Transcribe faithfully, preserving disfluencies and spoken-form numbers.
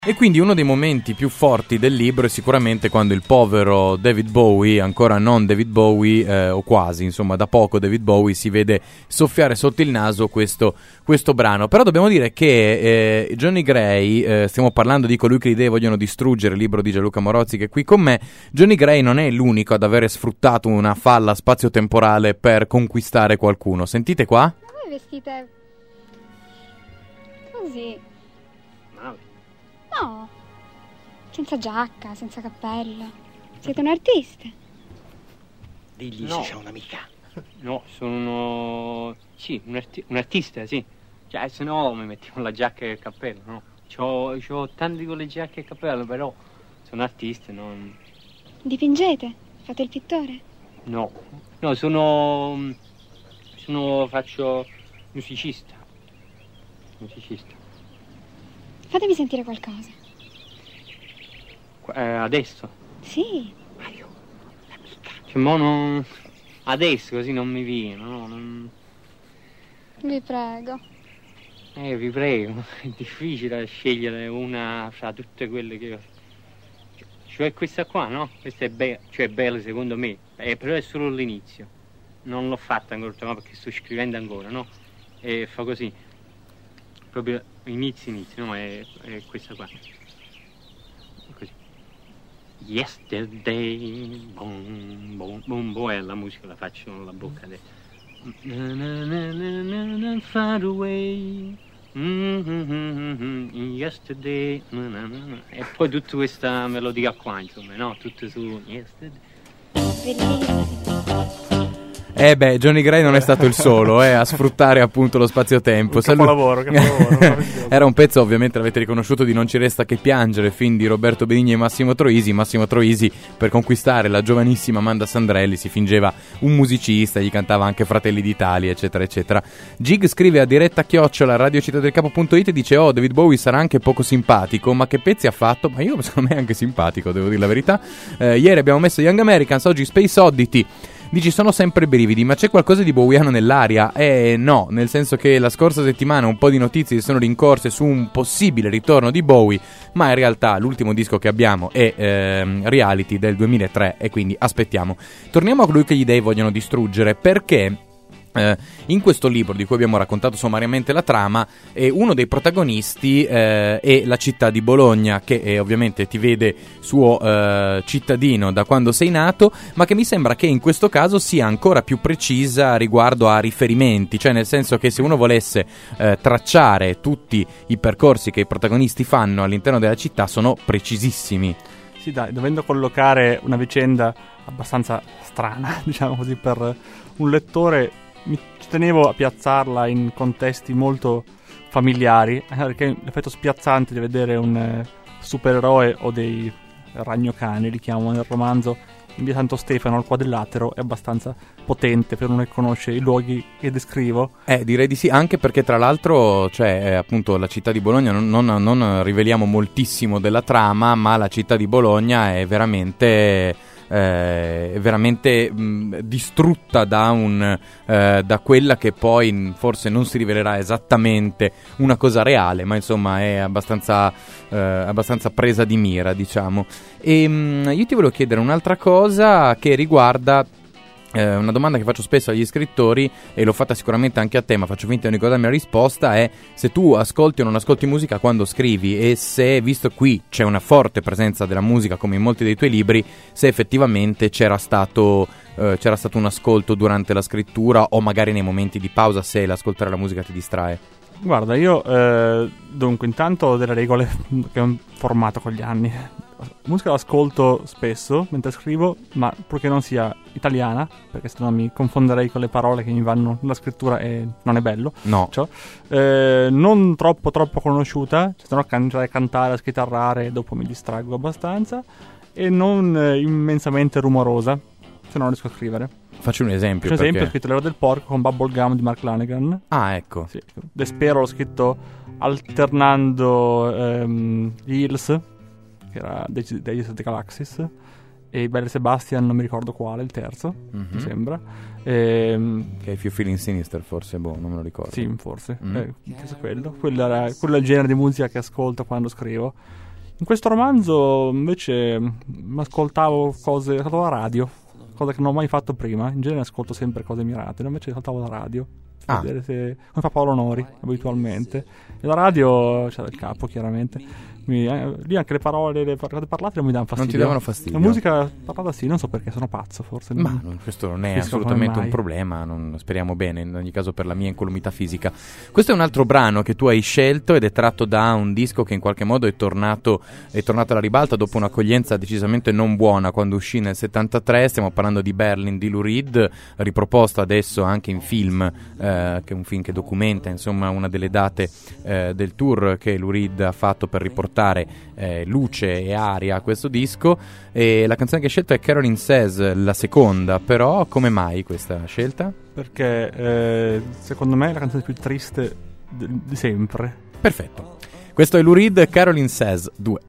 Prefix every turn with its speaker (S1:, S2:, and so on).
S1: E quindi uno dei momenti più forti del libro è sicuramente quando il povero David Bowie, ancora non David Bowie, eh, o quasi, insomma da poco David Bowie, si vede soffiare sotto il naso questo, questo brano. Però dobbiamo dire che eh, Johnny Gray, eh, stiamo parlando di colui che le idee vogliono distruggere, il libro di Gianluca Morozzi che è qui con me. Johnny Gray non è l'unico ad avere sfruttato una falla spazio-temporale per conquistare qualcuno. Sentite qua?
S2: Ma voi vestite così? No, senza giacca, senza cappello. Siete un artista?
S3: Digli
S4: No.
S3: se c'è un'amica.
S4: No, sono uno... sì, un, arti- un artista, sì. Cioè, se no mi mettiamo la giacca e il cappello, no? C'ho, c'ho tanti con le giacche e il cappello, però sono artista, non...
S2: Dipingete? Fate il pittore?
S4: No, no, sono... sono... faccio... musicista. Musicista.
S2: Fatemi sentire qualcosa.
S4: Qua- eh, adesso?
S2: Sì.
S4: Cioè, mo non... adesso così non mi viene, no? Non...
S2: Vi prego.
S4: Eh, vi prego, è difficile scegliere una fra tutte quelle che... Cioè questa qua, no? Questa è bella, cioè è bella secondo me, eh, però è solo l'inizio. Non l'ho fatta ancora, ma perché sto scrivendo ancora, no? E fa così. Proprio inizio, inizio, no? È, è questa qua. Così. Yesterday, boom, boom, boom, boom, e la musica la faccio con la bocca adesso. Na, na, na, na, na, na, far away. Mm-hmm, yesterday, na, na, na, na. E poi tutta questa melodia qua, insomma, no? Tutto su yesterday.
S2: Bellissimo.
S1: Eh beh, Johnny Gray non è stato il solo eh, a sfruttare appunto lo spazio-tempo.
S5: Un capolavoro, capolavoro.
S1: Era un pezzo, ovviamente l'avete riconosciuto, di Non ci resta che piangere, film di Roberto Benigni e Massimo Troisi. Massimo Troisi, per conquistare la giovanissima Amanda Sandrelli, si fingeva un musicista, gli cantava anche Fratelli d'Italia, eccetera, eccetera. Gig scrive a diretta chiocciola radiocittàdelcapo.it e dice: oh, David Bowie sarà anche poco simpatico, ma che pezzi ha fatto? Ma io, secondo me, è anche simpatico, devo dire la verità. Eh, ieri abbiamo messo Young Americans, oggi Space Oddity. Dici sono sempre brividi, ma c'è qualcosa di bowiano nell'aria? Eh no, nel senso che la scorsa settimana un po' di notizie si sono rincorse su un possibile ritorno di Bowie, ma in realtà l'ultimo disco che abbiamo è ehm, Reality del duemilatré e quindi aspettiamo. Torniamo a colui che gli dei vogliono distruggere, perché... Uh, in questo libro di cui abbiamo raccontato sommariamente la trama, eh, uno dei protagonisti eh, è la città di Bologna, che eh, ovviamente ti vede suo eh, cittadino da quando sei nato, ma che mi sembra che in questo caso sia ancora più precisa riguardo a riferimenti, cioè nel senso che se uno volesse eh, tracciare tutti i percorsi che i protagonisti fanno all'interno della città sono precisissimi.
S5: Sì, dai, dovendo collocare una vicenda abbastanza strana, diciamo così, per un lettore, mi ci tenevo a piazzarla in contesti molto familiari, perché l'effetto spiazzante di vedere un eh, supereroe o dei ragnocani, li chiamo nel romanzo, in via Santo Stefano al Quadrilatero, è abbastanza potente per uno che conosce i luoghi che descrivo.
S1: Eh, direi di sì, anche perché tra l'altro, cioè, eh, appunto, la città di Bologna, non, non, non riveliamo moltissimo della trama, ma la città di Bologna è veramente... Eh, veramente mh, distrutta da un eh, da quella che poi forse non si rivelerà esattamente una cosa reale, ma insomma è abbastanza eh, abbastanza presa di mira, diciamo. E mh, io ti volevo chiedere un'altra cosa che riguarda Eh, una domanda che faccio spesso agli scrittori, e l'ho fatta sicuramente anche a te, ma faccio finta di non ricordarmi la risposta, è se tu ascolti o non ascolti musica quando scrivi, e se, visto qui c'è una forte presenza della musica come in molti dei tuoi libri, se effettivamente c'era stato eh, c'era stato un ascolto durante la scrittura o magari nei momenti di pausa, se l'ascoltare la musica ti distrae.
S5: Guarda, io eh, dunque intanto ho delle regole che ho formato con gli anni. Musica l'ascolto spesso mentre scrivo, ma purché non sia italiana, perché sennò mi confonderei con le parole che mi vanno nella scrittura e non è bello.
S1: No.
S5: Cioè, eh, non troppo troppo conosciuta, se no cangiare, cantare, schitarrare e dopo mi distraggo abbastanza, e non eh, immensamente rumorosa, se no non riesco a scrivere.
S1: Faccio un esempio.
S5: Per esempio,
S1: perché...
S5: ho scritto L'era del porco con Bubblegum di Mark Lanegan.
S1: Ah, ecco.
S5: Sì. Despero l'ho scritto alternando ehm, gli Hills, che era Days of the Galaxies, e Belle Sebastian, non mi ricordo quale, il terzo, mm-hmm. mi sembra. E,
S1: che è If You Feeling Sinister, forse, boh, non me lo ricordo.
S5: Sì, forse.
S1: Mm.
S5: Eh, quello. Quello, era, quello è il genere di musica che ascolto quando scrivo. In questo romanzo invece mi ascoltavo cose, ascoltavo la radio, cosa che non ho mai fatto prima. In genere ascolto sempre cose mirate, invece ascoltavo la radio.
S1: Ah.
S5: Vedere se, come fa Paolo Nori abitualmente. E la radio c'era il capo, chiaramente. Mi, eh, lì anche le parole, le parole parlate non mi danno fastidio.
S1: Non ti davano fastidio?
S5: La musica parlata sì, non so perché, sono pazzo forse.
S1: Ma non, questo non è
S5: Capisco
S1: assolutamente
S5: come
S1: un
S5: mai.
S1: problema, non, speriamo bene, in ogni caso per la mia incolumità fisica. Questo è un altro brano che tu hai scelto ed è tratto da un disco che in qualche modo è tornato, è tornato alla ribalta dopo un'accoglienza decisamente non buona quando uscì nel settantatré. Stiamo parlando di Berlin di Lou Reed, riproposto adesso anche in film, eh, che è un film che documenta insomma una delle date eh, del tour che Lou Reed ha fatto per riportare eh, luce e aria a questo disco. E la canzone che hai scelto è Caroline Says, la seconda. Però come mai questa scelta?
S5: Perché eh, secondo me è la canzone più triste di, di sempre.
S1: Perfetto, questo è Lou Reed, Caroline Says due.